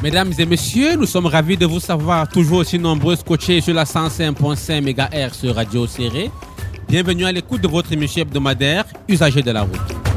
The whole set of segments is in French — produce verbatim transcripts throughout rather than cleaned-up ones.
Mesdames et messieurs, nous sommes ravis de vous savoir toujours aussi nombreux scotchés sur la cent cinq virgule cinq mégahertz Radio Serré. Bienvenue à l'écoute de votre émission hebdomadaire Usagers de la route.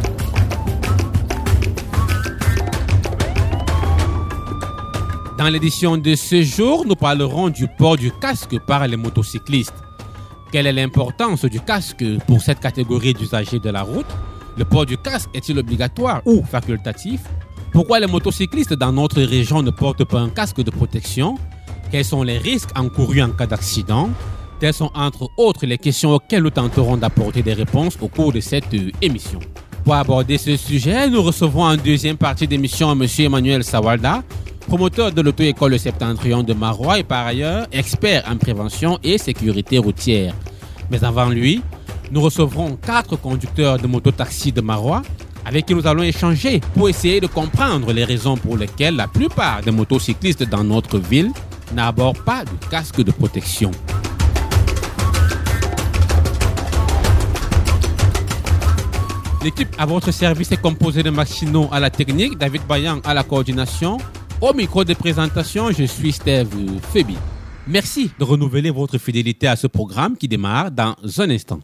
Dans l'édition de ce jour, nous parlerons du port du casque par les motocyclistes. Quelle est l'importance du casque pour cette catégorie d'usagers de la route? Le port du casque est-il obligatoire ou facultatif? Pourquoi les motocyclistes dans notre région ne portent pas un casque de protection? Quels sont les risques encourus en cas d'accident? Telles sont entre autres les questions auxquelles nous tenterons d'apporter des réponses au cours de cette émission. Pour aborder ce sujet, nous recevons en deuxième partie d'émission M. Emmanuel Sawalda, promoteur de l'auto-école Septentrion de Marois et par ailleurs expert en prévention et sécurité routière. Mais avant lui, nous recevrons quatre conducteurs de mototaxi de Marois avec qui nous allons échanger pour essayer de comprendre les raisons pour lesquelles la plupart des motocyclistes dans notre ville n'abordent pas de casque de protection. L'équipe à votre service est composée de Maxino à la technique, David Bayan à la coordination. Au micro de présentation, je suis Steve Febi. Merci de renouveler votre fidélité à ce programme qui démarre dans un instant.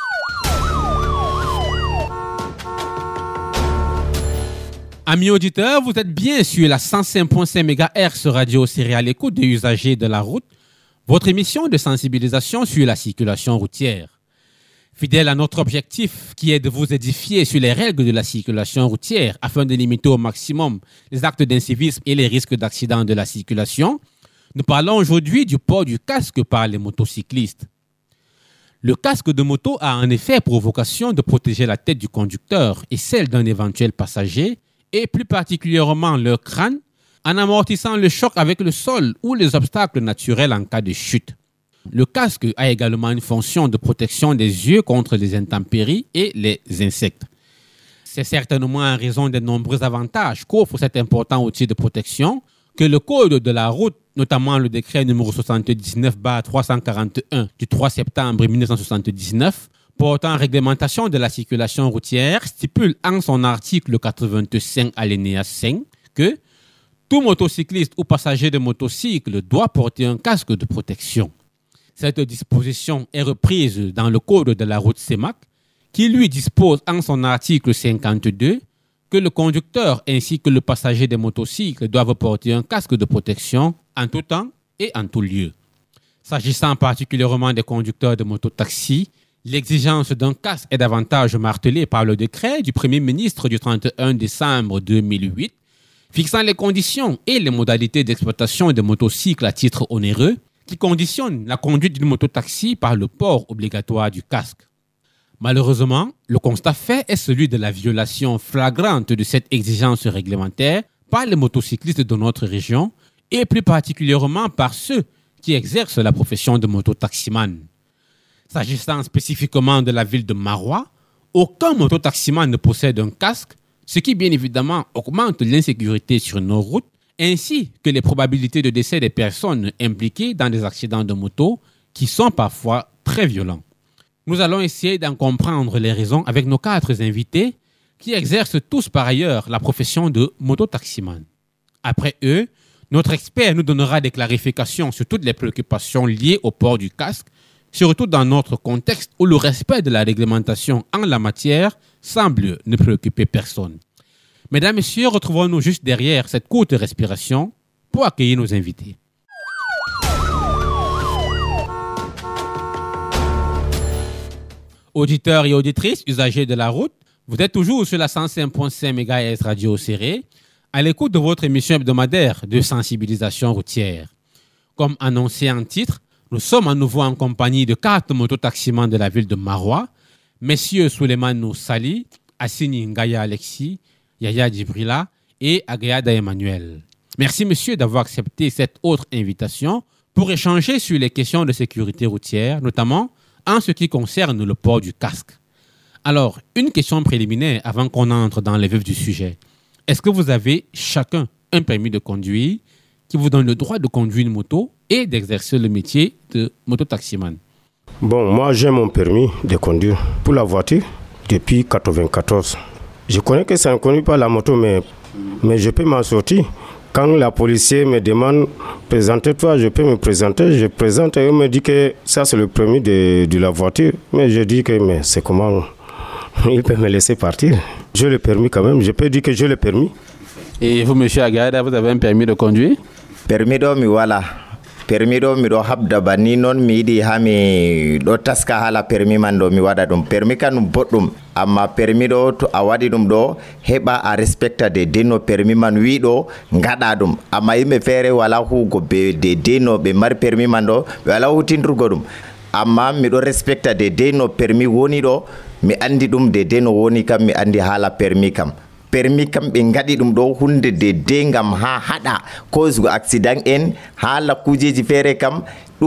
Amis auditeurs, vous êtes bien sur la cent cinq virgule cinq mégahertz Radio Serré à l'écoute des usagers de la route, votre émission de sensibilisation sur la circulation routière. Fidèle à notre objectif qui est de vous édifier sur les règles de la circulation routière afin de limiter au maximum les actes d'incivisme et les risques d'accident de la circulation, nous parlons aujourd'hui du port du casque par les motocyclistes. Le casque de moto a en effet pour vocation de protéger la tête du conducteur et celle d'un éventuel passager, et plus particulièrement leur crâne, en amortissant le choc avec le sol ou les obstacles naturels en cas de chute. Le casque a également une fonction de protection des yeux contre les intempéries et les insectes. C'est certainement en raison des nombreux avantages qu'offre cet important outil de protection que le Code de la route, notamment le décret numéro soixante-dix-neuf trois cent quarante et un du trois septembre mille neuf cent soixante-dix-neuf, portant réglementation de la circulation routière, stipule en son article quatre-vingt-cinq alinéa cinq que tout motocycliste ou passager de motocycle doit porter un casque de protection. Cette disposition est reprise dans le code de la route C E M A C qui lui dispose en son article cinquante-deux que le conducteur ainsi que le passager des motocycles doivent porter un casque de protection en tout temps et en tout lieu. S'agissant particulièrement des conducteurs de mototaxi, l'exigence d'un casque est davantage martelée par le décret du Premier ministre du trente et un décembre deux mille huit, fixant les conditions et les modalités d'exploitation des motocycles à titre onéreux, qui conditionnent la conduite d'une mototaxi par le port obligatoire du casque. Malheureusement, le constat fait est celui de la violation flagrante de cette exigence réglementaire par les motocyclistes de notre région et plus particulièrement par ceux qui exercent la profession de mototaximan. S'agissant spécifiquement de la ville de Marois, aucun mototaximan ne possède un casque, ce qui bien évidemment augmente l'insécurité sur nos routes, ainsi que les probabilités de décès des personnes impliquées dans des accidents de moto qui sont parfois très violents. Nous allons essayer d'en comprendre les raisons avec nos quatre invités qui exercent tous par ailleurs la profession de mototaximan. Après eux, notre expert nous donnera des clarifications sur toutes les préoccupations liées au port du casque, surtout dans notre contexte où le respect de la réglementation en la matière semble ne préoccuper personne. Mesdames, Messieurs, retrouvons-nous juste derrière cette courte respiration pour accueillir nos invités. Auditeurs et auditrices, usagers de la route, vous êtes toujours sur la cent cinq virgule cinq mégahertz Radio Serré, à l'écoute de votre émission hebdomadaire de sensibilisation routière. Comme annoncé en titre, nous sommes à nouveau en compagnie de quatre mototaximans de la ville de Marois, messieurs Souleymane Sali, Assini Ngaya Alexis, Yaya Djibrila et Agayada Emmanuel. Merci, monsieur, d'avoir accepté cette autre invitation pour échanger sur les questions de sécurité routière, notamment en ce qui concerne le port du casque. Alors, une question préliminaire avant qu'on entre dans le vif du sujet. Est-ce que vous avez chacun un permis de conduire qui vous donne le droit de conduire une moto et d'exercer le métier de mototaximan? Bon, moi j'ai mon permis de conduire pour la voiture depuis quatre-vingt-quatorze. Je connais que ça ne conduit pas la moto, mais, mais je peux m'en sortir quand la policier me demande présente-toi, je peux me présenter, je présente et on me dit que ça c'est le permis de, de la voiture. Mais je dis que mais c'est comment il peut me laisser partir. J'ai le permis quand même, je peux dire que j'ai le permis. Et vous, monsieur Agayada, vous avez un permis de conduire? Permis de mi wala. Permis do mi do habda banni non mi yidi ha mi do taska hala permis man do mi wada dum permis kan boddum amma permis do to a wadi dum do heba a respecta de deno permis man wi do ngada dum amma yimbe fere wala hugo be de deno be mar permis man do wala hutindrugo dum amma mi do respecta de deno permis woni do mi andi dum de deno woni kam mi andi hala permis kam permis kam be ngadi dum do hunde de de ngam ha hada cause go accident en hala kujeji fere kam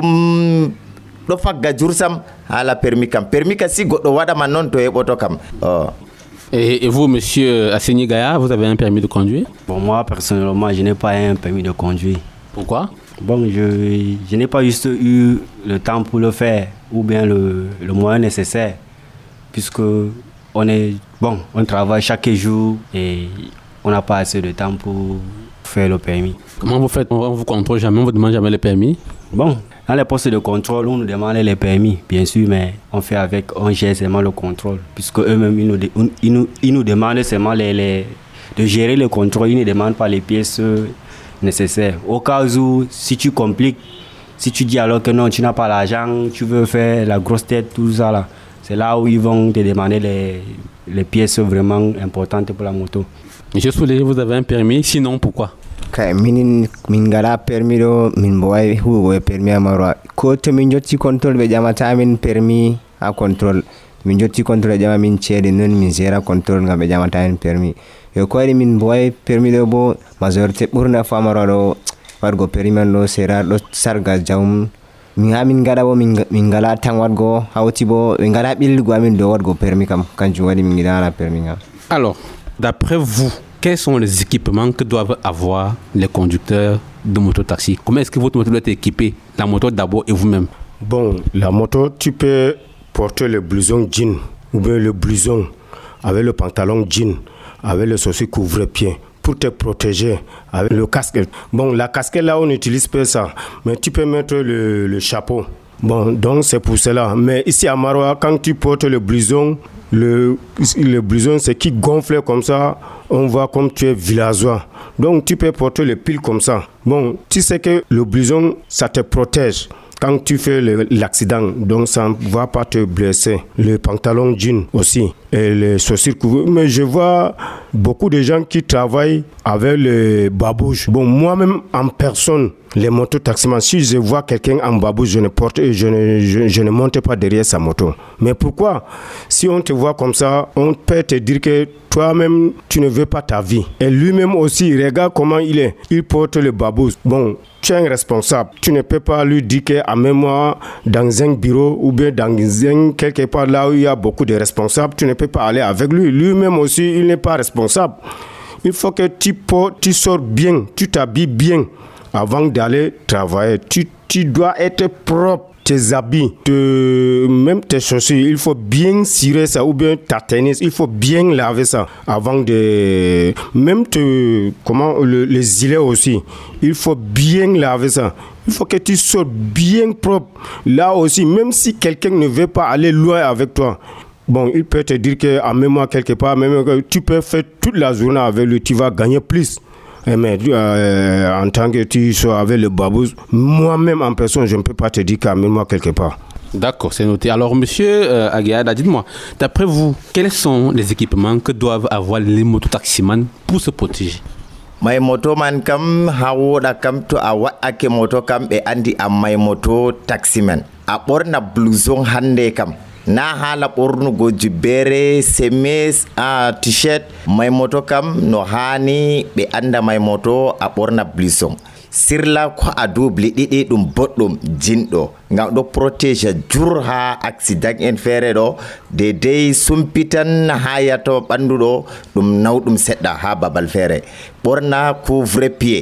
dum do fagga jursam hala permis kam permis ka si goddo wada man non to heboto kam oh. Et, et vous, monsieur Asseni Gaya, vous avez un permis de conduire? Bon, moi, personnellement, je n'ai pas un permis de conduire. Pourquoi? Bon, je, je n'ai pas juste eu le temps pour le faire, ou bien le, le moyen nécessaire, puisque on est, bon, on travaille chaque jour et on n'a pas assez de temps pour faire le permis. Comment vous faites? On vous contrôle jamais, on vous demande jamais le permis? Bon, dans les postes de contrôle, on nous demande les permis, bien sûr, mais on fait avec, on gère seulement le contrôle, puisque eux-mêmes, ils nous, ils nous, ils nous demandent seulement les, les, de gérer le contrôle, ils ne demandent pas les pièces nécessaires. Au cas où, si tu compliques, si tu dis alors que non, tu n'as pas l'argent, tu veux faire la grosse tête, tout ça là, c'est là où ils vont te demander les, les pièces vraiment importantes pour la moto. Monsieur Soulé, vous avez un permis, sinon pourquoi? Kay minin min ngala permis do min boy hugo permis amaro ko to min jotti control be jamata min permis a control min jotti control jama min cede non min zera control ngam be jamata min permis yo ko ari min boy permis do bo majorité burna famaro do wargo permis man do sera do sarga jawm min ha min ngada bo min ngala tan wargo hawti bo be ngala bilgo amin do wargo permis kam kanjum wadi min ngidana permis ngam. Alors, d'après vous, quels sont les équipements que doivent avoir les conducteurs de moto-taxi? Comment est-ce que votre moto doit être équipée? La moto d'abord et vous-même? Bon, la moto, tu peux porter le blouson jean ou bien le blouson avec le pantalon jean, avec le chaussures couvre-pied pour te protéger avec le casque. Bon, la casquette là, on n'utilise pas ça, mais tu peux mettre le, le chapeau. Bon, donc c'est pour cela. Mais ici à Maroua, quand tu portes le blouson, le, le blouson c'est qui gonfle comme ça, on voit comme tu es villageois. Donc tu peux porter le pile comme ça. Bon, tu sais que le blouson, ça te protège quand tu fais le, l'accident. Donc ça ne va pas te blesser. Le pantalon jean aussi et les chaussures couvertes. Mais je vois beaucoup de gens qui travaillent avec le babouche. Bon, moi-même en personne, les motos-taximans, si je vois quelqu'un en babouche, je ne porte, je ne, je, je ne monte pas derrière sa moto. Mais pourquoi? Si on te voit comme ça, on peut te dire que toi-même, tu ne veux pas ta vie. Et lui-même aussi, regarde comment il est. Il porte le babouche. Bon, tu es un responsable. Tu ne peux pas lui dire qu'à moi dans un bureau ou bien dans un, quelque part là où il y a beaucoup de responsables, tu ne peux pas aller avec lui. Lui-même aussi, il n'est pas responsable. Il faut que tu, portes, tu sors bien, tu t'habilles bien avant d'aller travailler. Tu, tu dois être propre. Tes habits, te, même tes chaussures, il faut bien cirer ça, ou bien ta tennis, il faut bien laver ça avant de... Même te, comment, le, les gilets aussi, il faut bien laver ça. Il faut que tu sois bien propre. Là aussi, même si quelqu'un ne veut pas aller loin avec toi, bon, il peut te dire qu'à même moi quelque part, même tu peux faire toute la journée avec lui, tu vas gagner plus. Mais euh, en tant que tu sois avec le babou, moi-même en personne, je ne peux pas te dire qu'à moi quelque part. D'accord, c'est noté. Alors, monsieur euh, Agayada, dites-moi, d'après vous, quels sont les équipements que doivent avoir les mototaximans pour se protéger? My moto man kam hawoda kam to a wa'ake moto kam be andi am my moto taximan. A borna blouson hande kam. Na hala ɓornugo jubbere semis a t-shirt may moto kam no hani ɓe anda may moto a ɓorna blouson sirla ko a dubli ɗiɗi ɗum boɗɗum jinɗo ngam ɗo protège jur ha accident en feere ɗo de dey sumpitan ha yato ɓandu ɗo ɗum nawɗum seɗɗa ha babal feere ɓorna couvre pied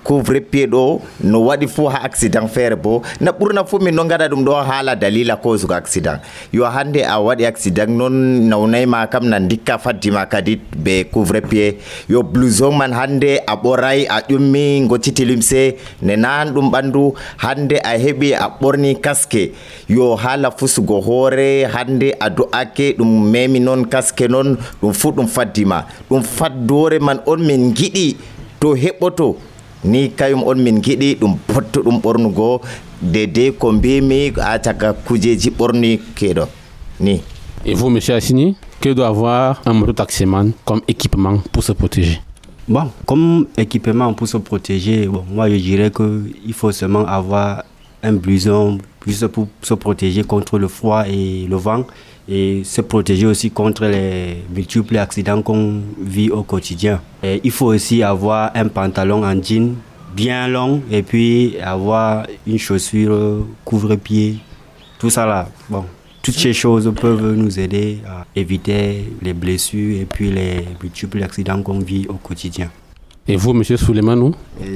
couvre-pied ɗo no waɗi fuu ha accident feere bo na ɓurna fuu min no gaɗa ɗum ɗo haala dalila causugo accident. Yo hande a waɗi accident noon nawnayma kam na dikka faddima kadi be couvre-pied. Yo blouson man hande a ɓoray a ƴummi gocciti limse ne nan ɗum ɓandu, hande a heɓi a ɓorni casque. Yo haala fusugo hoore hande a do'ake ɗum memi noon casque noon ɗum fuu ɗum faddima. Ɗum faddore man on min giɗi to heɓoto ni kayum on min giɗi ɗum potto ɗum ɓornugo dede ko mbimi a caka kujeji ɓorni keɗo ni. Et vous, monsieur Assini, que doit avoir un mototaximan comme équipement pour se protéger? Bon, comme équipement pour se protéger, bon, moi je dirais qu'il faut seulement avoir un blouson juste pour se protéger contre le froid et le vent et se protéger aussi contre les multiples accidents qu'on vit au quotidien. Et il faut aussi avoir un pantalon en jean bien long et puis avoir une chaussure couvre-pied, tout ça là. Bon, toutes ces choses peuvent nous aider à éviter les blessures et puis les multiples accidents qu'on vit au quotidien. Et vous, monsieur Souleimanou?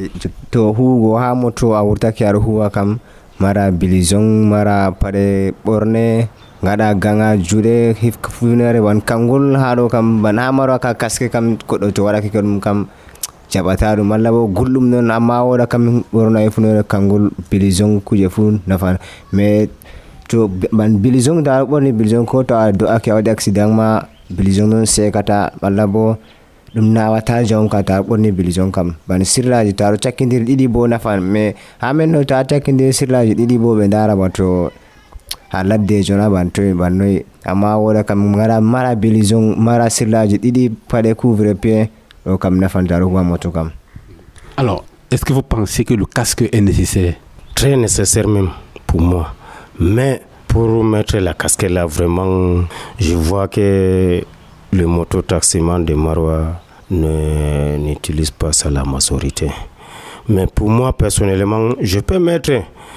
To hugo ha moto a wurtaki ar huwa kam mara bilizon mara pare borne ngada ganga jude hif funere wan kangul hado kam bana maro ka kaske kam kodo to wala kam kam jabataru mallabo gullum non amma wala kam borna e funere kangul bilizon kuje fu nafa me to ban bilizon da borni bilizon ko to do ake wadi accident ma bilizon non se kata mallabo dum na wata jon kata borni bilizon kam ban sirlaji taro chakindir didi bo nafa me amen no ta chakindir sirlaji didi bo be ndara bato haladde jona bantoy bannoy amma wala kam ngara mara bilizon mara sirlaji didi pade couvre-pied o kam nafantaro wa moto kam. Alors, est-ce que vous pensez que le casque est nécessaire? Très nécessaire même pour moi. Mais pour mettre la casquette là, vraiment, je vois que le mototaximan de Maroua ne n'utilise pas ça la majorité. Mais pour moi personnellement, je peux mettre,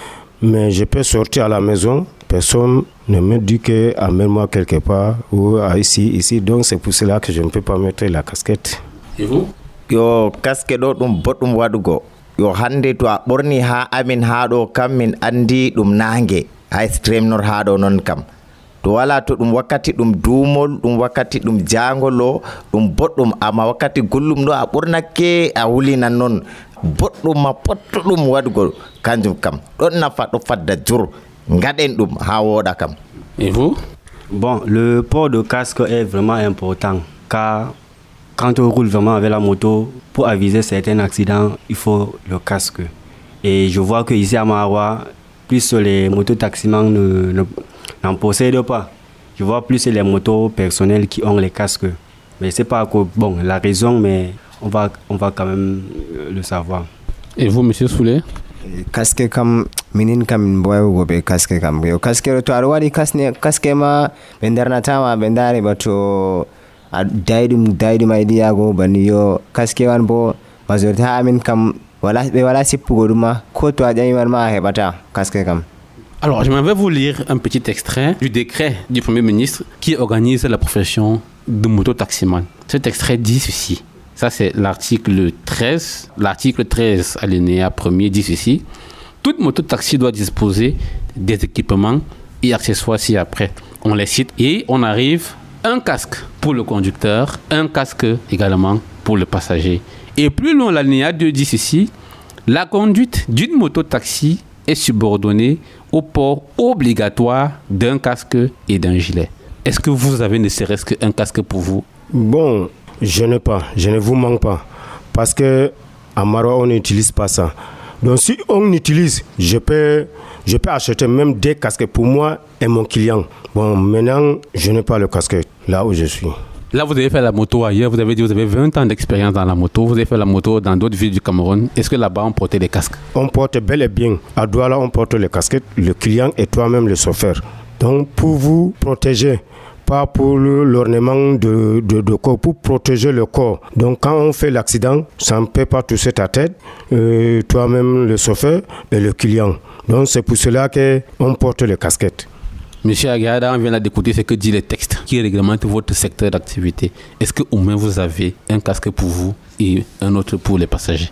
mais je peux sortir à la maison. Personne ne me dit que amène-moi quelque part ou ici, ici. Donc c'est pour cela que je ne peux pas mettre la casquette. Et vous? Yo casque ɗo ɗum boɗɗum waɗugo. Yo hande to a ɓorni ha amin ha ɗo kam min andi ɗum nange ha extremnor ha ɗo non kam. To wala to ɗum wakkati ɗum duumol ɗum wakkati ɗum jangol o ɗum boɗɗum, amma wakkati gullum ɗo a ɓornake a wulinan non boɗɗum ma pottuɗum waɗugo kanjum kam ɗon nafa ɗo fadda jur ngaɗen ɗum ha woɗa kam. Et vous? Bon, le port de casque est vraiment important car quand on roule vraiment avec la moto, pour aviser certains accidents, il faut le casque. Et je vois que ici à Maroua, plus les mototaximans ne, ne, n'en possèdent pas. Je vois plus les motos personnelles qui ont les casques. Mais c'est pas que, bon, la raison, mais on va, on va quand même le savoir. Et vous, monsieur Soulé? Casque kam minin kam boy gobe casque kam yo casque to ar wadi casque casque ma bendarna tama bendare bato a daidum daidum idea go bani yo casque wan bo majorité amin kam wala be wala sippugo duma ko to a jami man ma hebata casque kam. Alors, je vais vous lire un petit extrait du décret du Premier ministre qui organise la profession de mototaximan. Cet extrait dit ceci. Ça, c'est l'article treize. L'article treize, alinéa premier, dit ceci. Toute mototaxi doit disposer des équipements et accessoires ci-après. On les cite et on arrive un casque pour le conducteur, un casque également pour le passager. Et plus loin, l'alinéa deux dit ceci. La conduite d'une mototaxi est subordonnée au port obligatoire d'un casque et d'un gilet. Est-ce que vous avez ne serait-ce qu'un casque pour vous? Bon, je n'ai pas, je ne vous manque pas. Parce que à Maroua, on n'utilise pas ça. Donc si on utilise, je peux, je peux acheter même des casques pour moi et mon client. Bon, maintenant, je n'ai pas le casque là où je suis. Là, vous avez fait la moto ailleurs, vous avez dit que vous avez vingt ans d'expérience dans la moto, vous avez fait la moto dans d'autres villes du Cameroun. Est-ce que là-bas, on portait des casques? On porte bel et bien. À Douala, on porte les casquettes, le client et toi-même le chauffeur. Donc, pour vous protéger, pas pour le, l'ornement de, de, de corps, pour protéger le corps. Donc, quand on fait l'accident, ça ne peut pas toucher ta tête, euh, toi-même le chauffeur et le client. Donc, c'est pour cela qu'on porte les casquettes. Monsieur Agada, on vient là d'écouter ce que dit le texte qui réglemente votre secteur d'activité. Est-ce qu'au moins vous avez un casque pour vous et un autre pour les passagers?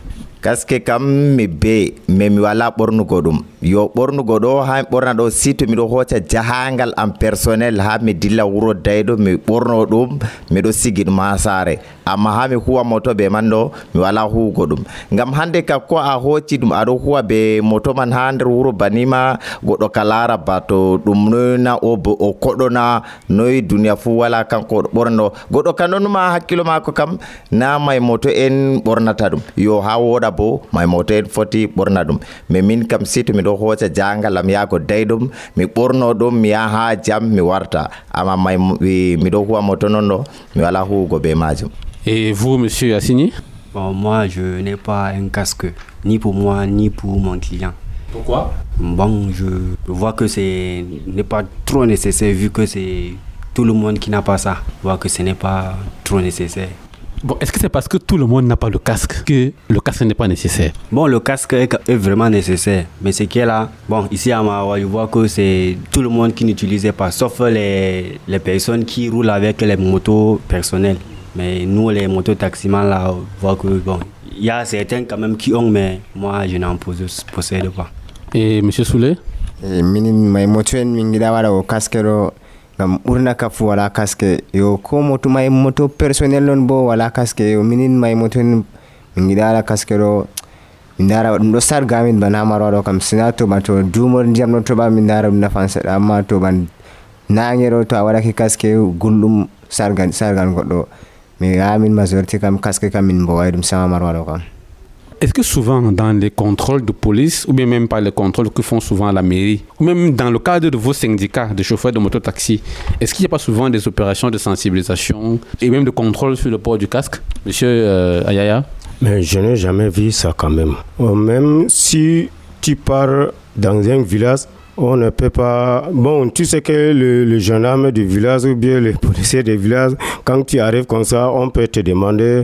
casque kam mi be mais mi wala ɓornugo ɗum yo ɓornugo ɗo ha mi ɓorna ɗo si to miɗo hoca jahangal am personnel ha mi dilla wuro dayɗo mi ɓorno ɗum miɗo sigi ɗum ha saare amma ha mi huwa moto be man ɗo mi wala huwugo ɗum ngam hande ka ko a hoci ɗum aɗo huwa be moto man ha nder wuro banima goɗɗo ka lara ba to ɗum noyna o o koɗona noyi duniya fu wala kanko ɓorno goɗɗo ka nonuma hakkilo mako kam na may moto en ɓornata ɗum yo ha woɗa bo may moto en foti ɓorna ɗum mais min kam si to miɗo hoca jangalam yago dayɗum mi ɓorno ɗum mi yaha ha jam mi warta amma may miɗo huwa moto non ɗo mi wala huwugo be majum. Et vous, monsieur Assini? Bon, moi, je n'ai pas un casque, ni pour moi, ni pour mon client. Pourquoi? Bon, je vois que ce n'est pas trop nécessaire vu que c'est tout le monde qui n'a pas ça. Je vois que ce n'est pas trop nécessaire. Bon, est-ce que c'est parce que tout le monde n'a pas le casque que le casque n'est pas nécessaire? Bon, le casque est, est vraiment nécessaire. Mais ce qui est là, bon, ici à Maroua, je vois que c'est tout le monde qui n'utilisait pas, sauf les, les personnes qui roulent avec les motos personnelles. Mais nous, les mototaximans, là, on voit que, bon, il y a certains quand même qui ont, mais moi, je n'en possède pas. Et M. Souley? Minin may moto en min gida wala o casque ro ngam ɓurna ka fu wala casque yo ko moto may moto personnel non bo wala casque yo minin may moto en min gida wala casque ro min dara ɗum ɗo sarga min bana Maroua ɗo kam sina to ba to dumor ndiyam ɗo to ba min dara ɗum nafan seɗɗa amma to ban nangero to a waɗaki casque gulɗum sargan sargan goɗɗo mais amin majorité kam casque kam min bo way ɗum sama Maroua ɗo kam. Est-ce que souvent dans les contrôles de police, ou bien même par les contrôles que font souvent la mairie, ou même dans le cadre de vos syndicats de chauffeurs de mototaxi, est-ce qu'il n'y a pas souvent des opérations de sensibilisation et même de contrôle sur le port du casque, monsieur euh, Ayaya? Mais je n'ai jamais vu ça quand même. Même si tu pars dans un village, on ne peut pas... Bon, tu sais que le, le gendarme du village ou bien le policier du village, quand tu arrives comme ça, on peut te demander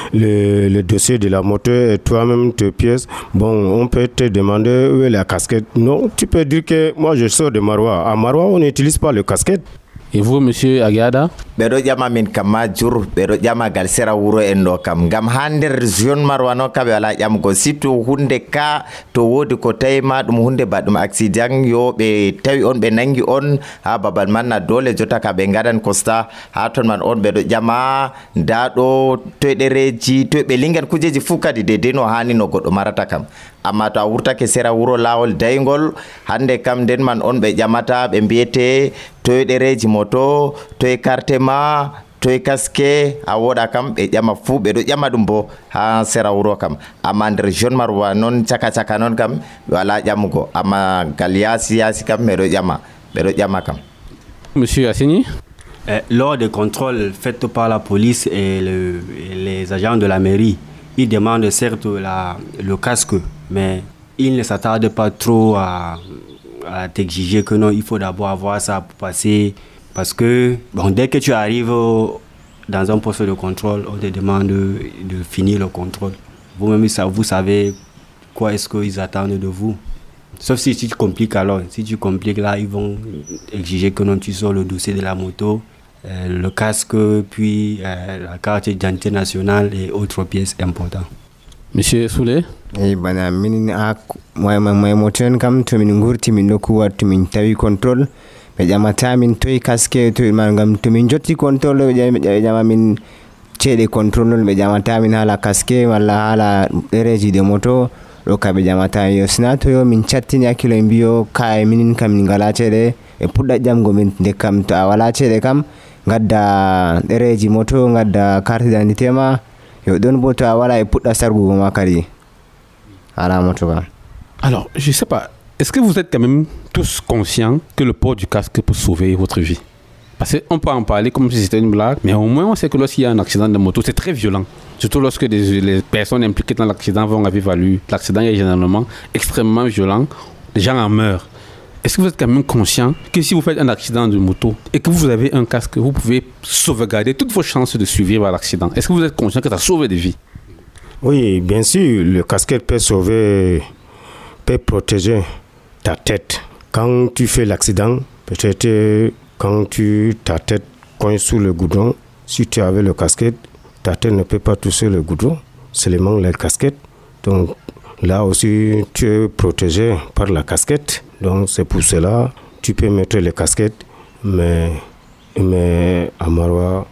le, le dossier de la moto et toi-même tes pièces. Bon, on peut te demander où est la casquette. Non, tu peux dire que moi je sors de Maroua. À Maroua, on n'utilise pas le casquette. Et vous, monsieur Agada? ɓeɗo ƴama min kam majur ɓeɗo ƴama gal sera wuro en ɗo kam ngam ha nder zone Maroua no kam ɓe wala ƴamgo surtout hunde ka to wodi ko tawima ɗum hunde ba ɗum accident yo ɓe tawi on ɓe nangi on ha babal man na dole jotta ka ɓe gadan constat ha ton man on ɓeɗo ƴama nda ɗo toye ɗereji toye ɓe lingan kujeji fuu kadi dedei no hani no goɗɗo marata kam amma to a wurtake sera wuro lawol daygol hande kam nden man on ɓe ƴamata ɓe mbiyete toye ɗereji moto toye carte ma toye casque a woɗa kam ɓe ƴama fuu ɓeɗo ƴama ɗum bo ha sera wuro kam amma nder jeune Maroua noon caka caka noon kam ɓe wala ƴamugo amma gal yasi yasi kam ɓeɗo ƴama ɓeɗo ƴama kam. Monsieur Assini? Euh, lors des contrôles faits par la police et, le, et les agents de la mairie, ils demandent certes la, le casque, mais ils ne s'attardent pas trop à, à t'exiger que non, il faut d'abord avoir ça pour passer. Parce que bon, dès que tu arrives dans un poste de contrôle, on te demande de, de finir le contrôle. Vous-même, vous savez quoi est-ce qu'ils attendent de vous. Sauf si, si tu compliques alors. Si tu compliques là, ils vont exiger que non, tu sors le dossier de la moto, euh, le casque, puis euh, la carte d'identité nationale et autres pièces importantes. Monsieur Souley? Eh bana min a moy moy moten kam to min ngurti min do kuwa to min tawi control be jamata min toy casque to man gam to min jotti control be jama min cede control be jamata min hala casque walla hala dereji de moto do ka be jamata yo snato yo min chattini akilo mbiyo kay minin kam min ngala cede e pudda jamgo min de kam to a wala cede kam gadda dereji moto gadda carte d'identité ma yo don bo to a wala e pudda sargugo ma kadi ala moto ka. Alors, je sais pas, est-ce que vous êtes quand même tous conscients que le port du casque peut sauver votre vie? Parce qu'on peut en parler comme si c'était une blague, mais au moins on sait que lorsqu'il y a un accident de moto, c'est très violent. Surtout lorsque des, les personnes impliquées dans l'accident vont avoir valu. L'accident est généralement extrêmement violent, les gens en meurent. Est-ce que vous êtes quand même conscient que si vous faites un accident de moto et que vous avez un casque, vous pouvez sauvegarder toutes vos chances de survivre à l'accident? Est-ce que vous êtes conscient que ça sauve des vies? Oui, bien sûr, le casque peut sauver, peut protéger ta tête. Quand tu fais l'accident, peut-être quand tu, ta tête coince sous le goudron, si tu avais le casquette, ta tête ne peut pas toucher le goudron, seulement la casquette, Donc là aussi, tu es protégé par la casquette. Donc c'est pour cela tu peux mettre les casquettes, mais, mais à Maroua...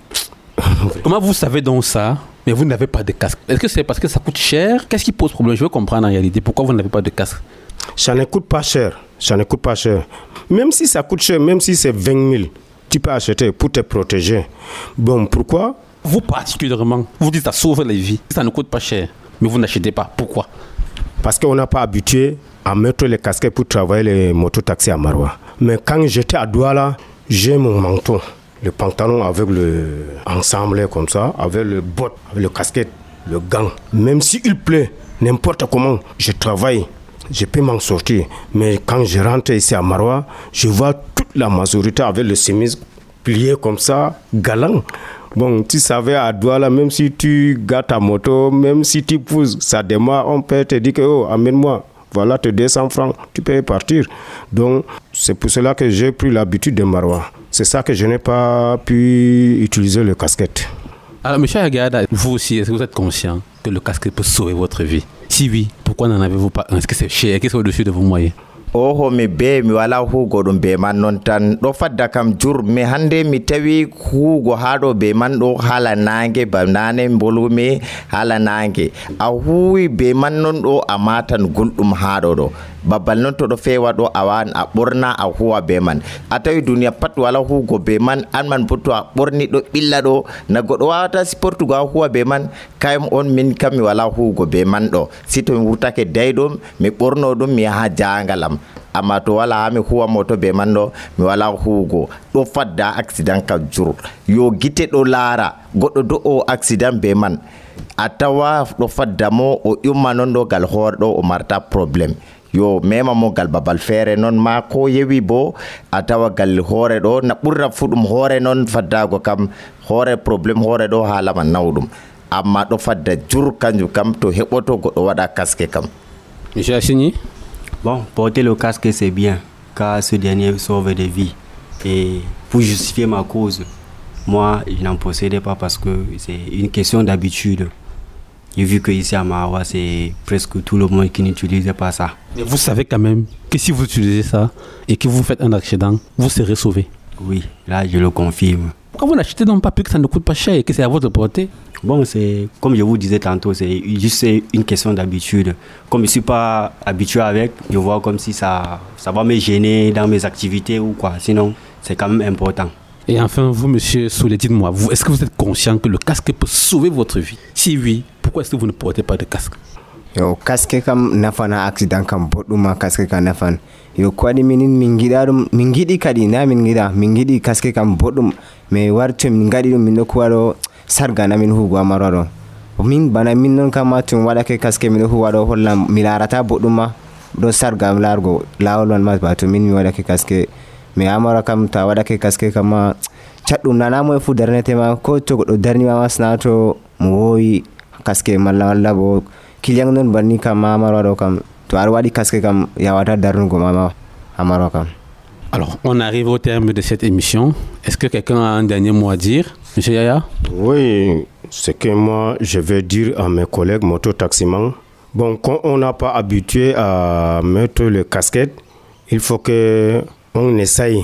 Comment vous savez donc ça, mais vous n'avez pas de casque? Est-ce que c'est parce que ça coûte cher? Qu'est-ce qui pose problème? Je veux comprendre en réalité. Pourquoi vous n'avez pas de casque? Ça ne coûte pas cher. Ça ne coûte pas cher. Même si ça coûte cher, même si c'est vingt mille, tu peux acheter pour te protéger. Bon, pourquoi? Vous particulièrement, vous dites ça sauve les vies. Ça ne coûte pas cher, mais vous n'achetez pas. Pourquoi? Parce qu'on n'a pas habitué à mettre les casquettes pour travailler les mototaxis à Maroua. Mais quand j'étais à Douala, j'ai mon manteau, le pantalon avec le ensemble comme ça, avec le bot, avec le casquette, le gant. Même s'il pleut, n'importe comment, je travaille, je peux m'en sortir. Mais quand je rentre ici à Maroua, je vois toute la majorité avec le chemise plié comme ça, galant. Bon, tu savais à Douala, même si tu gâtes ta moto, même si tu pousses, ça démarre, on peut te dire que, oh, amène-moi. Voilà, tes deux cents francs, tu peux partir. Donc, c'est pour cela que j'ai pris l'habitude de Maroua. C'est ça que je n'ai pas pu utiliser le casquette. Alors, M. Agada, vous aussi, est-ce que vous êtes conscient que le casquette peut sauver votre vie? Si oui, pourquoi n'en avez-vous pas un? Est-ce que c'est cher? Est-ce que c'est au-dessus de vos moyens? oho mi be mi wala hugo ɗum be man non tan ɗo fadda kam jur mi hande mi tawi hugo ha ɗo be man ɗo hala nange ba nane bolumi hala nange a huwi be man non ɗo a matan gulɗum ha ɗo ɗo babbal non to ɗo fewa ɗo a wan a ɓorna a huwa be man a tawi duniya pat wala hugo be man an man bo to a ɓorni ɗo ɓilla ɗo na goɗɗo wawata sportugo a huwa be man kayum on min kam mi wala hugo be man ɗo si to mi wurtake dayɗum mi ɓorno ɗum mi yaha jangalam amma to wala ha mi huwa moto be man ɗo mi wala hugo ɗo fadda accident ka jur yo gite ɗo laara goɗɗo do o accident be man a tawa ɗo fadda mo o ƴumma non ɗo gal hoore ɗo o marta probléme yo mema mo gal babal feere non ma ko yewi bo a tawa gal hoore ɗo na ɓurra fu ɗum hoore non faddago kam hoore probléme hoore ɗo haalama nawɗum amma ɗo fadda jur kanjum kam to heɓoto goɗɗo waɗa casque kam. Monsieur Assigny? Bon, porter le casque c'est bien car ce dernier sauve des vies et pour justifier ma cause moi je n'en possédais pas parce que c'est une question d'habitude. J'ai vu qu'ici à Maroua, c'est presque tout le monde qui n'utilisait pas ça. Mais vous savez quand même que si vous utilisez ça et que vous faites un accident, vous serez sauvé. Oui, là je le confirme. Pourquoi vous n'achetez donc pas plus que ça ne coûte pas cher et que c'est à votre portée? Bon, c'est comme je vous disais tantôt, c'est juste une question d'habitude. Comme je ne suis pas habitué avec, je vois comme si ça, ça va me gêner dans mes activités ou quoi. Sinon, c'est quand même important. Et enfin, vous, monsieur Soulé, dites-moi, vous, est-ce que vous êtes conscient que le casque peut sauver votre vie? Si oui, pourquoi est-ce que vous ne portez pas de casque? Yo casque kam nafana accident kam boɗɗuma casque kam nafan yo ko waɗi minin min giɗa ɗum min giɗi kadi na min giɗa min giɗi casque kam boɗɗum mais warto min gaɗi ɗum min ɗo kuwa ɗo sargana min hugo amaro ɗo min bana min noon kam ma tum waɗake casque min ɗo huwa ɗo holla mi larata boɗɗuma ɗo sarga largo lawol man ma ba to min mi waɗake casque mais amaro kam ta waɗake casque kam ma catɗum nanamo e fu darnetema ko to goɗɗo darnimama sina to mo wowi casque malla walla bo client non banni kam amaro ɗo kam to aɗa waɗi casque kam yawata darnugo mama amaro kam. Alors, on arrive au terme de cette émission. Est-ce que quelqu'un a un dernier mot à dire, Monsieur Yaya? Oui, ce que moi je vais dire à mes collègues mototaximans. Bon, quand on n'a pas habitué à mettre le casquette, il faut que on essaye.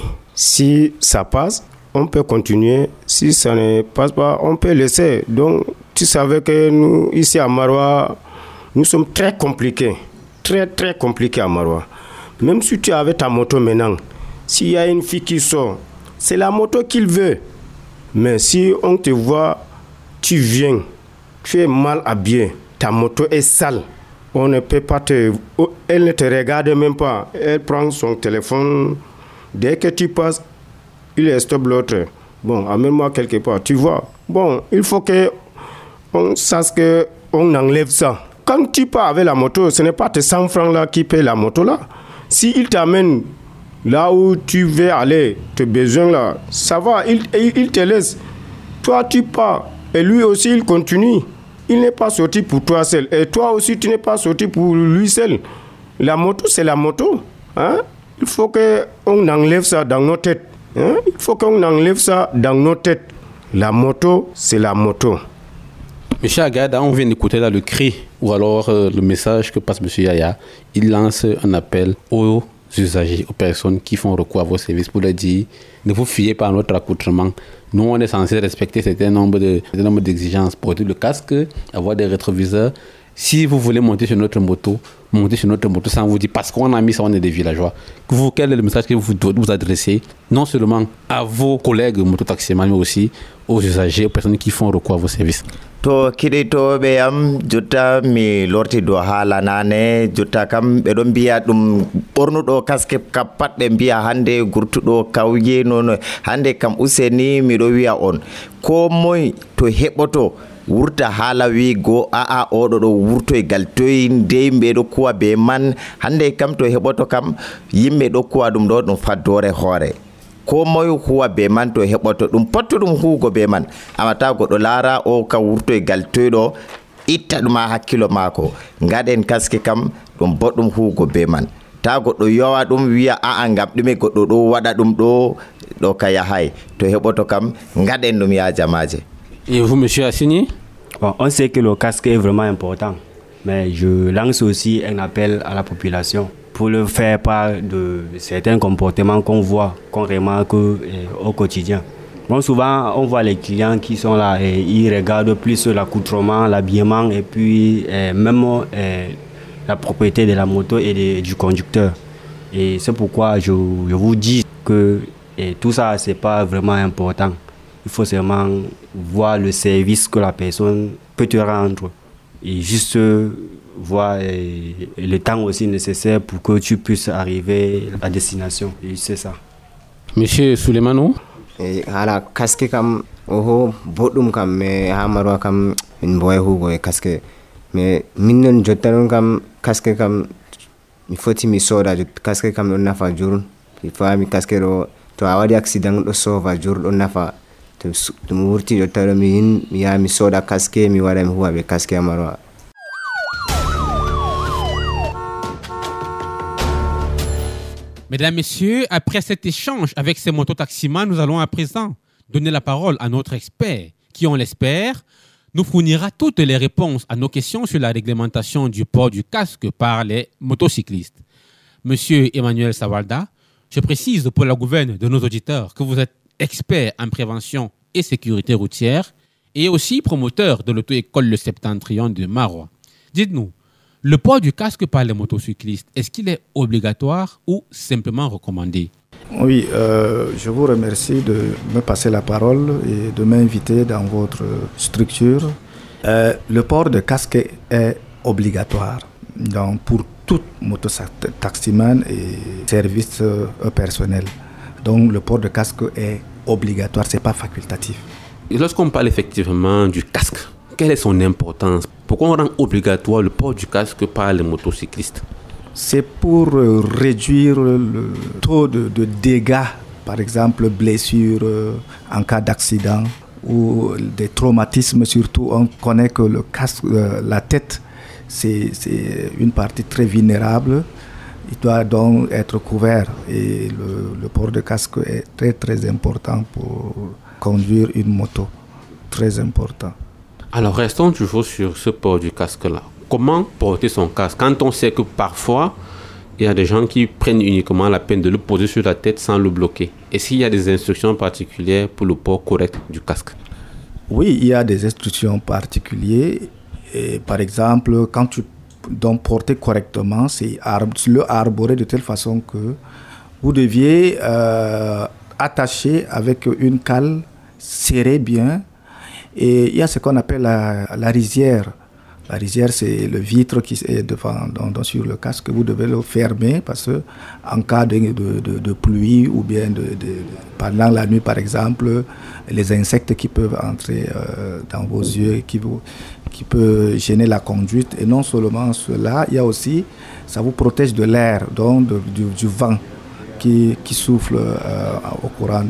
Si ça passe, on peut continuer. Si ça ne passe pas, on peut laisser. Donc, tu savais que nous, ici à Maroua, nous sommes très compliqués. Très, très compliqués à Maroua. Même si tu avais ta moto maintenant, s'il y a une fille qui sort, c'est la moto qu'il veut. Mais si on te voit, tu viens, tu es mal habillé, ta moto est sale, on ne peut pas te... Elle ne te regarde même pas. Elle prend son téléphone. Dès que tu passes, il est stop l'autre. Bon, amène-moi quelque part. Tu vois. Bon, il faut que on sache que on enlève ça. Quand tu pars avec la moto, ce n'est pas tes cent francs là qui paient la moto là. Si il t'amène là où tu veux aller, tes besoins là, ça va, il, il, il te laisse. Toi, tu pars. Et lui aussi, il continue. Il n'est pas sorti pour toi seul. Et toi aussi, tu n'es pas sorti pour lui seul. La moto, c'est la moto. Hein? Il faut qu'on enlève ça dans nos têtes. Hein? Il faut qu'on enlève ça dans nos têtes. La moto, c'est la moto. Monsieur Agada, on vient d'écouter là le cri ou alors euh, le message que passe Monsieur Yaya. Il lance un appel aux usagers, aux personnes qui font recours à vos services pour leur dire ne vous fiez pas à notre accoutrement. Nous, on est censé respecter certain nombre de, certain nombre d'exigences, porter le casque, avoir des rétroviseurs. Si vous voulez monter sur notre moto, montez sur notre moto sans vous dire parce qu'on a mis ça, on est des villageois. Vous, quel est le message que vous vous adressez non seulement à vos collègues mototaximans, mais aussi aux usagers, aux personnes qui font recours à vos services? To kiɗitoɓe am jotta mi lorti do haala nane jotta kam ɓeɗon mbiya ɗum ɓornuɗo casque kam pat ɓe mbiya hande gurtuɗo kawye nono hande kam useni miɗo wiya on ko moye to heɓoto wurta haala wigo aa oɗo ɗo wurtoy gal toy nde yimɓe ɗo kuwa be man hande kam to heɓoto kam yimɓe ɗo kuwa ɗum ɗo ɗum faddore hoore ko moye huwa be man to heɓoto ɗum pottuɗum huugo be man amata goɗɗo laara o ka wurtoy gal toyɗo itta ɗuma hakkilo maako gaɗen casque kam ɗum boɗɗum huugo be man ta goɗɗo yowa ɗum wiya aa ngam ɗume goɗɗo ɗo waɗa ɗum ɗo ɗo ka yahay to heɓoto kam gaɗen ɗum ya jamaje. Et vous, monsieur Assini? Bon, on sait que le casque est vraiment important, mais je lance aussi un appel à la population pour le faire part de certains comportements qu'on voit, qu'on remarque eh, au quotidien. Bon, souvent, on voit les clients qui sont là et ils regardent plus l'accoutrement, l'habillement et puis eh, même eh, la propriété de la moto et de, du conducteur. Et c'est pourquoi je, je vous dis que eh, tout ça, c'est pas vraiment important. Il faut seulement voir le service que la personne peut te rendre et juste voir eh, le temps aussi nécessaire pour que tu puisses arriver à destination. Et c'est ça. Monsieur Souleymano? E hala casque kam oho boɗɗum kam mais ha marwa kam min mboya hugo e casque mais min non jotta non kam casque kam mi foti mi soda casque kam ɗon nafa jur mi fami casque ɗo to a waɗi accident ɗo sova jur ɗon nafa to ɗum wurti jotta ɗo mi yin mi yaha mi soda casque mi waɗa mi huwa ɓe casque ha marwa. Mesdames, Messieurs, après cet échange avec ces mototaximans, nous allons à présent donner la parole à notre expert qui, on l'espère, nous fournira toutes les réponses à nos questions sur la réglementation du port du casque par les motocyclistes. Monsieur Emmanuel Sawalda, je précise pour la gouverne de nos auditeurs que vous êtes expert en prévention et sécurité routière et aussi promoteur de l'auto-école Le Septentrion de Marois. Dites-nous, le port du casque par les motocyclistes, est-ce qu'il est obligatoire ou simplement recommandé? Oui, euh, je vous remercie de me passer la parole et de m'inviter dans votre structure. Euh, le port de casque est obligatoire donc, pour tout mototaximan et service euh, personnel. Donc le port de casque est obligatoire, ce n'est pas facultatif. Et lorsqu'on parle effectivement du casque, quelle est son importance? Pourquoi on rend obligatoire le port du casque par les motocyclistes? C'est pour euh, réduire le taux de, de dégâts, par exemple blessures euh, en cas d'accident ou des traumatismes surtout. On connaît que le casque, euh, la tête, c'est, c'est une partie très vulnérable. Il doit donc être couvert et le, le port de casque est très très important pour conduire une moto. Très important. Alors restons toujours sur ce port du casque-là. Comment porter son casque quand on sait que parfois il y a des gens qui prennent uniquement la peine de le poser sur la tête sans le bloquer? Est-ce qu'il y a des instructions particulières pour le port correct du casque? Oui, il y a des instructions particulières. Et par exemple, quand tu dois porter correctement, c'est le arborer de telle façon que vous deviez euh, attacher avec une cale serrée bien. Et il y a ce qu'on appelle la, la rizière. La rizière, c'est le vitre qui est devant, dans, dans, sur le casque. Vous devez le fermer parce que en cas de, de, de, de pluie ou bien de, de, de, pendant la nuit, par exemple, les insectes qui peuvent entrer euh, dans vos yeux, qui, vous, qui peuvent gêner la conduite. Et non seulement cela, il y a aussi, ça vous protège de l'air, donc de, du, du vent qui, qui souffle euh, au courant de,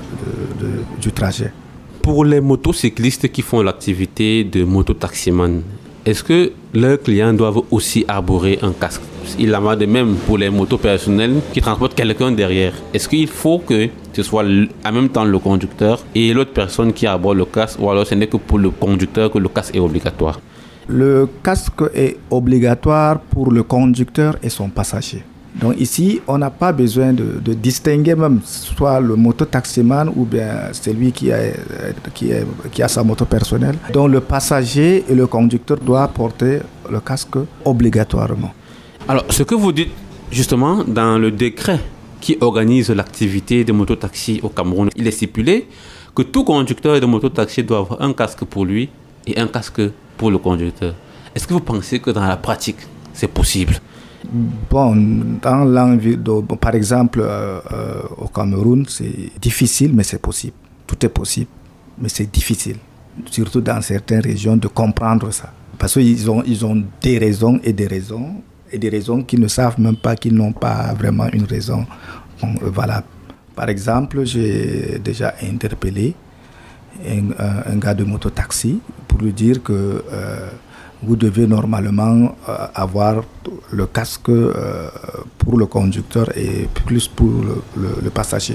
de, de, du trajet. Pour les motocyclistes qui font l'activité de mototaximan, est-ce que leurs clients doivent aussi arborer un casque? Il en va de même pour les motos personnelles qui transportent quelqu'un derrière. Est-ce qu'il faut que ce soit en même temps le conducteur et l'autre personne qui arbore le casque, ou alors ce n'est que pour le conducteur que le casque est obligatoire? Le casque est obligatoire pour le conducteur et son passager. Donc ici, on n'a pas besoin de, de distinguer même soit le mototaximan ou bien celui qui a, qui, a, qui a sa moto personnelle. Donc le passager et le conducteur doivent porter le casque obligatoirement. Alors, ce que vous dites justement dans le décret qui organise l'activité des mototaxis au Cameroun, il est stipulé que tout conducteur de mototaxi doit avoir un casque pour lui et un casque pour le conducteur. Est-ce que vous pensez que dans la pratique, c'est possible? Bon, dans l'environnement, bon, par exemple, euh, euh, au Cameroun, c'est difficile, mais c'est possible. Tout est possible, mais c'est difficile, surtout dans certaines régions, de comprendre ça. Parce qu'ils ont, ils ont des raisons et des raisons, et des raisons qu'ils ne savent même pas, qu'ils n'ont pas vraiment une raison valable. Par exemple, j'ai déjà interpellé un, un, un gars de mototaxi pour lui dire que euh, vous devez normalement euh, avoir le casque euh, pour le conducteur et plus pour le, le, le passager.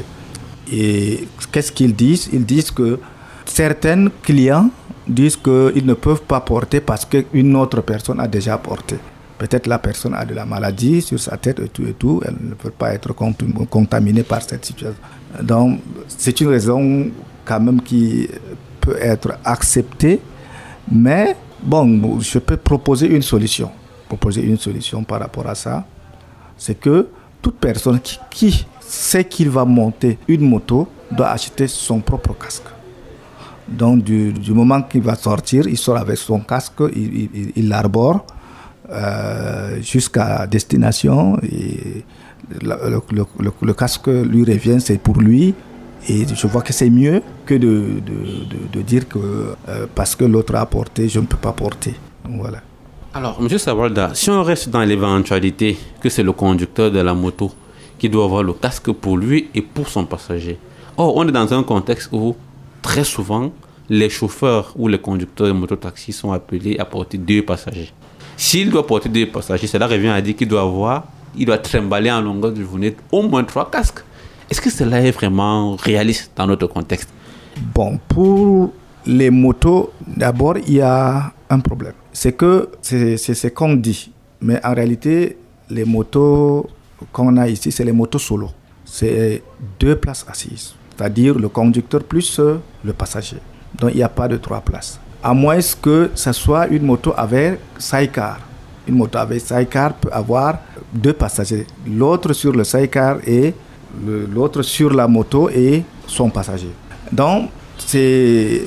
Et qu'est-ce qu'ils disent? Ils disent que certains clients disent qu'ils ne peuvent pas porter parce qu'une autre personne a déjà porté. Peut-être la personne a de la maladie sur sa tête et tout et tout, elle ne peut pas être contaminée par cette situation. Donc c'est une raison quand même qui peut être acceptée, mais bon, je peux proposer une solution. Proposer une solution par rapport à ça, c'est que toute personne qui, qui sait qu'il va monter une moto doit acheter son propre casque. Donc du, du moment qu'il va sortir, il sort avec son casque, il, il, il l'arbore euh, jusqu'à destination. Et le, le, le, le casque lui revient, c'est pour lui. Et je vois que c'est mieux que de, de, de, de dire que euh, parce que l'autre a porté, je ne peux pas porter. Voilà. Alors, M. Sawalda, si on reste dans l'éventualité que c'est le conducteur de la moto qui doit avoir le casque pour lui et pour son passager. Or, on est dans un contexte où, très souvent, les chauffeurs ou les conducteurs de mototaxi sont appelés à porter deux passagers. S'il doit porter deux passagers, cela revient à dire qu'il doit avoir, il doit trimballer en longueur de journée au moins trois casques. Est-ce que cela est vraiment réaliste dans notre contexte? Bon, pour les motos, d'abord, il y a un problème. C'est que c'est, c'est ce qu'on dit. Mais en réalité, les motos qu'on a ici, c'est les motos solo. C'est deux places assises. C'est-à-dire le conducteur plus le passager. Donc, il n'y a pas de trois places. À moins que ce soit une moto avec sidecar. Une moto avec sidecar peut avoir deux passagers. L'autre sur le sidecar et l'autre sur la moto et son passager. Donc, c'est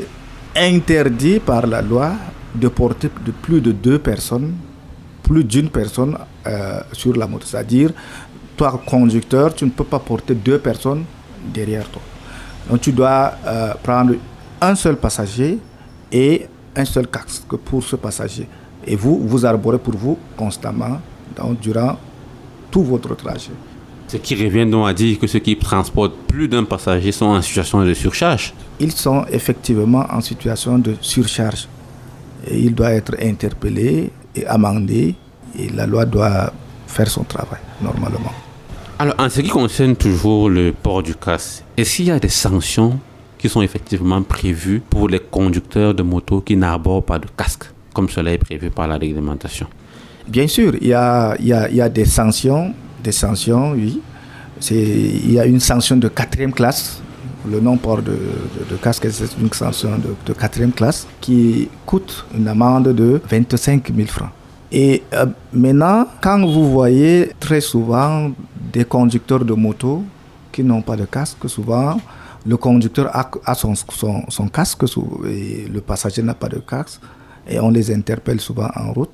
interdit par la loi de porter de plus de deux personnes, plus d'une personne euh, sur la moto. C'est-à-dire, toi, conducteur, tu ne peux pas porter deux personnes derrière toi. Donc, tu dois euh, prendre un seul passager et un seul casque pour ce passager. Et vous, vous arborez pour vous constamment, donc, durant tout votre trajet. Ce qui revient donc à dire que ceux qui transportent plus d'un passager sont en situation de surcharge. Ils sont effectivement en situation de surcharge. Et ils doivent être interpellés et amendés. Et la loi doit faire son travail, normalement. Alors, en ce qui concerne toujours le port du casque, est-ce qu'il y a des sanctions qui sont effectivement prévues pour les conducteurs de motos qui n'arborent pas de casque, comme cela est prévu par la réglementation? Bien sûr, il y a, il y a, il y a des sanctions. Des sanctions, oui. C'est, il y a une sanction de quatrième classe. Le non-port de, de, de casque, c'est une sanction de, de quatrième classe qui coûte une amende de vingt-cinq mille francs. Et euh, maintenant, quand vous voyez très souvent des conducteurs de moto qui n'ont pas de casque, souvent le conducteur a, a son, son, son casque et le passager n'a pas de casque. Et on les interpelle souvent en route.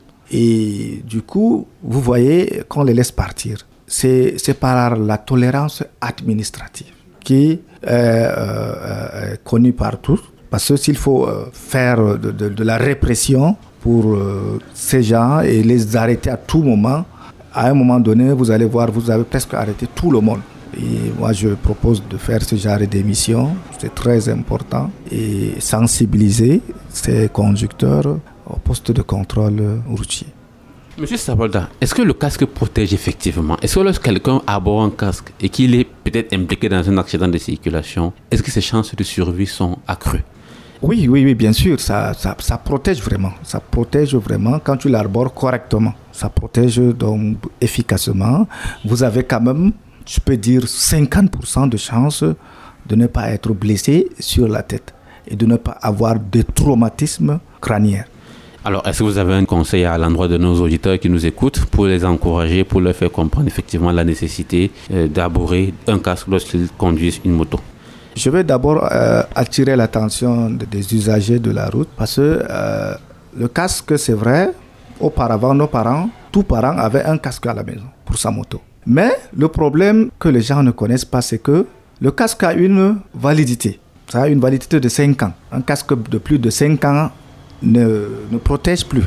Et du coup, vous voyez qu'on les laisse partir. C'est, c'est par la tolérance administrative qui est euh, euh, connue par tous. Parce que s'il faut euh, faire de, de, de la répression pour euh, ces gens et les arrêter à tout moment, à un moment donné, vous allez voir, vous avez presque arrêté tout le monde. Et moi, je propose de faire ce genre d'émission. C'est très important. Et sensibiliser ces conducteurs au poste de contrôle routier. Monsieur Savolda, est-ce que le casque protège effectivement? Est-ce que lorsque quelqu'un arbore un casque et qu'il est peut-être impliqué dans un accident de circulation, est-ce que ses chances de survie sont accrues? Oui, oui, oui, bien sûr, ça, ça, ça protège vraiment. Ça protège vraiment quand tu l'arbores correctement. Ça protège donc efficacement. Vous avez quand même, je peux dire, cinquante pour cent de chances de ne pas être blessé sur la tête et de ne pas avoir de traumatisme crânien. Alors, est-ce que vous avez un conseil à l'endroit de nos auditeurs qui nous écoutent pour les encourager, pour leur faire comprendre effectivement la nécessité euh, d'arborer un casque lorsqu'ils conduisent une moto? Je vais d'abord euh, attirer l'attention des usagers de la route parce que euh, le casque, c'est vrai, auparavant, nos parents, tous parents avaient un casque à la maison pour sa moto. Mais le problème que les gens ne connaissent pas, c'est que le casque a une validité. Ça a une validité de cinq ans. Un casque de plus de cinq ans ne, ne protège plus.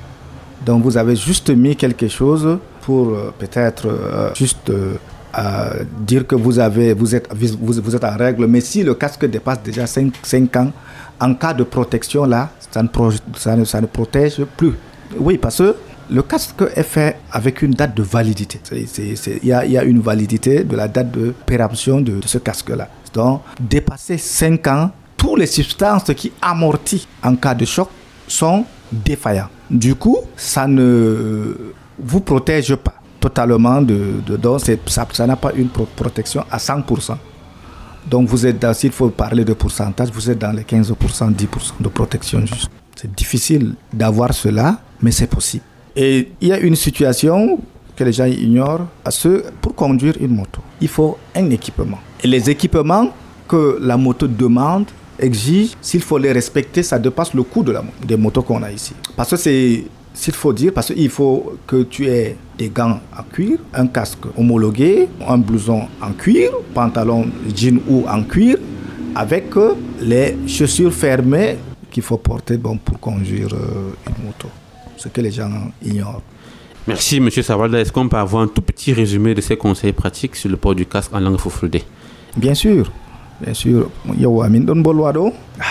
Donc vous avez juste mis quelque chose pour euh, peut-être euh, juste euh, euh, dire que vous, avez, vous, êtes, vous, vous êtes en règle. Mais si le casque dépasse déjà cinq ans, en cas de protection, là, ça ne, pro, ça ne, ça ne protège plus. Oui, parce que le casque est fait avec une date de validité. Il y, y a une validité de la date de péremption de, de ce casque-là. Donc, dépasser cinq ans, toutes les substances qui amortissent en cas de choc sont défaillantes. Du coup, ça ne vous protège pas totalement. De, de, donc, ça, ça n'a pas une pro- protection à cent pour cent. Donc, vous êtes dans, s'il faut parler de pourcentage, vous êtes dans les quinze pour cent, dix pour cent de protection juste. C'est difficile d'avoir cela, mais c'est possible. Et il y a une situation que les gens ignorent. Parce que pour conduire une moto, il faut un équipement. Et les équipements que la moto demande, exige, s'il faut les respecter, ça dépasse le coût de la, des motos qu'on a ici. Parce que c'est, s'il faut dire, parce qu'il faut que tu aies des gants en cuir, un casque homologué, un blouson en cuir, pantalon jean ou en cuir, avec les chaussures fermées qu'il faut porter bon, pour conduire euh, une moto. Ce que les gens ignorent. Merci, M. Savolda. Est-ce qu'on peut avoir un tout petit résumé de ces conseils pratiques sur le port du casque en langue fulfulde? Bien sûr. Bien sûr, yo amin don bolwa do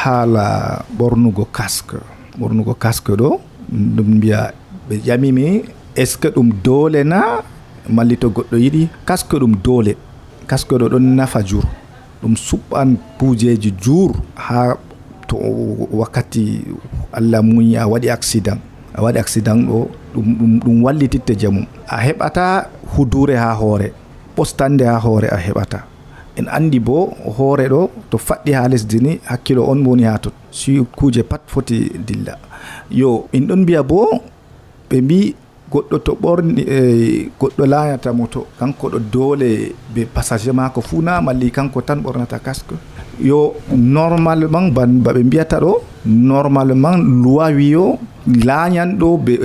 hala bornugo casque bornugo casque do dum biya be jamimi est ce que dum dole na mallito goddo yidi casque dum dole casque do don nafa jur dum suban pujeji jur ha to wakati alla munya wadi accident a wadi accident do dum dum wallititte jamum a hebata hudure ha hore postande ha hore a hebata en andi bo hoore ɗo to faɗɗi ha lesdi ni hakkilo on woni ha ton si kuje pat foti dilla yo en ɗon mbiya bo ɓe mbi goɗɗo to ɓorni e goɗɗo layata moto kanko ɗo doole be passager mako fuu na malli kanko tan ɓornata casque yo normalement ban baɓe mbiyata ɗo normalement loi wiyo lañanɗo be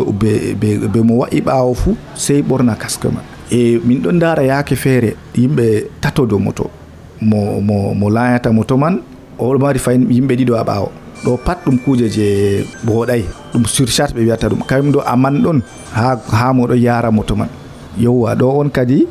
be be be mo waɗi ɓawo fuu sey ɓorna casque man e min ɗon dara yaake feere yimɓe tato do moto mo mo mo layata moto man o mari fayin yimɓe ɗiɗo a ɓaawo ɗo pat ɗum kuje je boɗay ɗum surcharge ɓe wiyata ɗum kayum ɗo aman ɗon ha ha moɗo yara moto man yowwa ɗo on kadi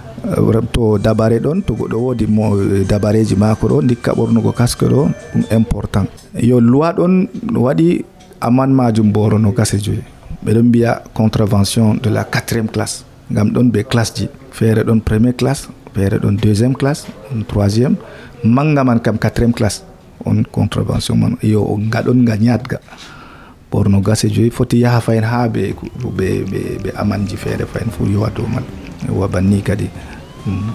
to dabare ɗon to goɗɗo woodi mo dabareji mako ɗo dikka ɓornugo casque ɗo ɗum important yo loi ɗon waɗi aman majum boro no gase joyi ɓeɗon mbiya contravention de la quatrième classe ngam ɗon be classe ji feere ɗon première classe feere ɗon deuxième classe on troisième manga man kam quatrième classe on contravention man yo ngaɗon nga ñatga ɓorno gase joyi foti yaha fayin ha ɓe ɓe ɓe amanji feere fayin fo yowa dow man wa banni kadi mm.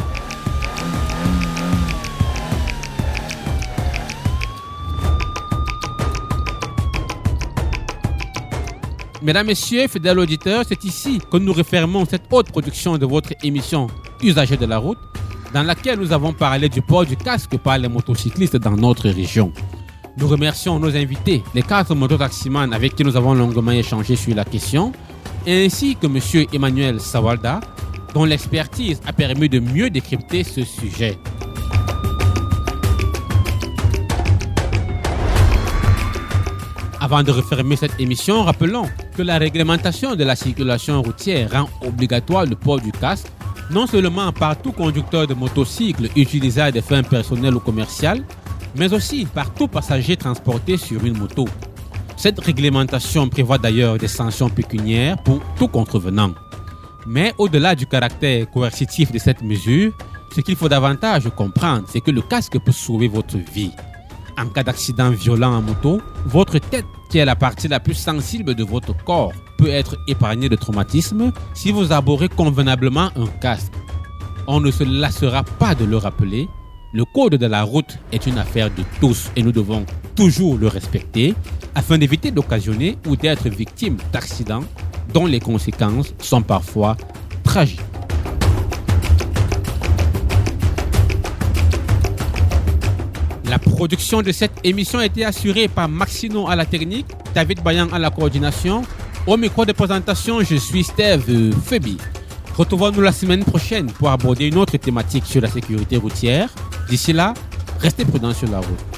Mesdames, Messieurs, fidèles auditeurs, c'est ici que nous refermons cette haute production de votre émission Usagers de la route, dans laquelle nous avons parlé du port du casque par les motocyclistes dans notre région. Nous remercions nos invités, les quatre mototaximans avec qui nous avons longuement échangé sur la question, ainsi que M. Emmanuel Savolda, dont l'expertise a permis de mieux décrypter ce sujet. Avant de refermer cette émission, rappelons que la réglementation de la circulation routière rend obligatoire le port du casque, non seulement par tout conducteur de motocycle utilisé à des fins personnelles ou commerciales, mais aussi par tout passager transporté sur une moto. Cette réglementation prévoit d'ailleurs des sanctions pécuniaires pour tout contrevenant. Mais au-delà du caractère coercitif de cette mesure, ce qu'il faut davantage comprendre, c'est que le casque peut sauver votre vie. En cas d'accident violent en moto, votre tête, qui est la partie la plus sensible de votre corps, peut être épargnée de traumatisme si vous arborez convenablement un casque. On ne se lassera pas de le rappeler. Le code de la route est une affaire de tous et nous devons toujours le respecter afin d'éviter d'occasionner ou d'être victime d'accidents dont les conséquences sont parfois tragiques. La production de cette émission a été assurée par Maxino à la technique, David Bayan à la coordination. Au micro de présentation, je suis Steve Febi. Retrouvons-nous la semaine prochaine pour aborder une autre thématique sur la sécurité routière. D'ici là, restez prudents sur la route.